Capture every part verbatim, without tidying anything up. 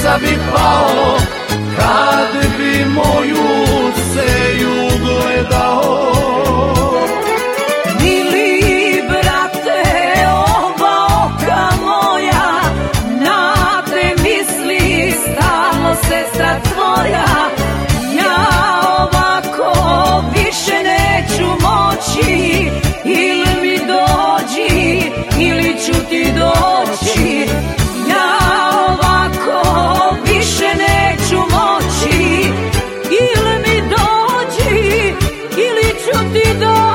sunca bi pao, kad bi moju seju gledao. Mili brate, oba oka moja, na te misli stalno sestra tvoja. Ja ovako više neću moći, ili mi dođi, ili ću ti doći. Ja ovako više neću moći, ili mi dođi, ili ću ti doći.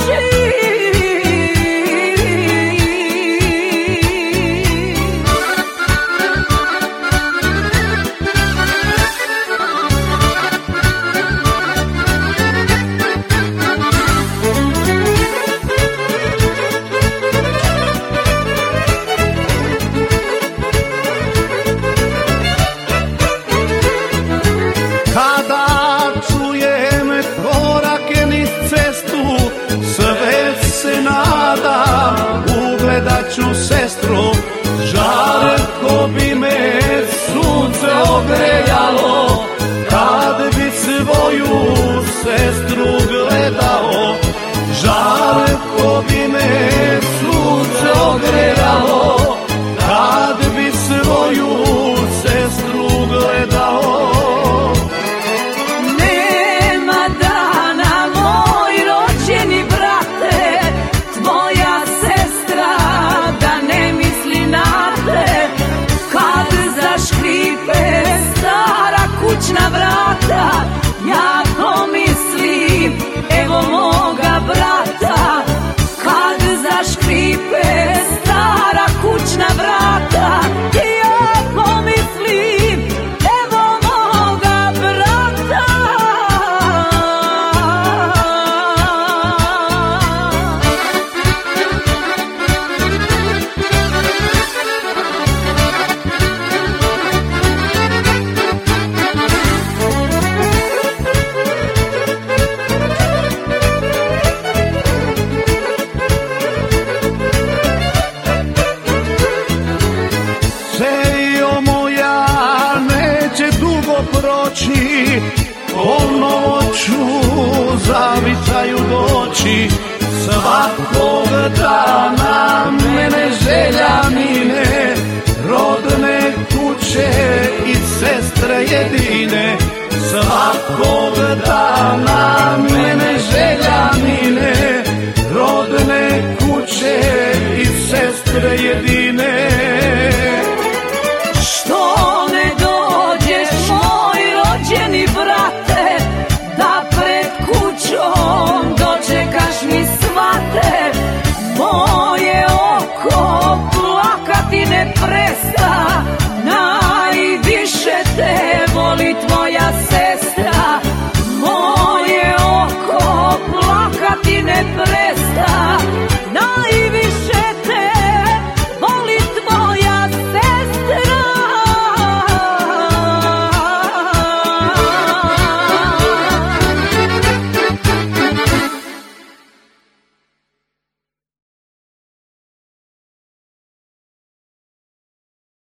Kada čujem korake niz cestu, sve se nadam, ugledat ću sestru. Žarko bi me sunce ogrejalo, kad bi svoju sestru gledao. Žarko bi me sunce ogrejalo, kad bi svoju sestru gledao. Nema dana, moj rođeni brate, tvoja sestra da ne misli na te. Kad zaškripe stara kućna vrata, ja pomislim, evo moga brata. Kad zaškripe stara kućna vrata, ja pomislim, evo moga brata. Sejo moja neće dugo proći, ponovo ću zavicaju doći. Svakog dana mene želja mine, rodne kuće i sestre jedine. Svakog dana mene želja mine, rodne kuće i sestre jedine.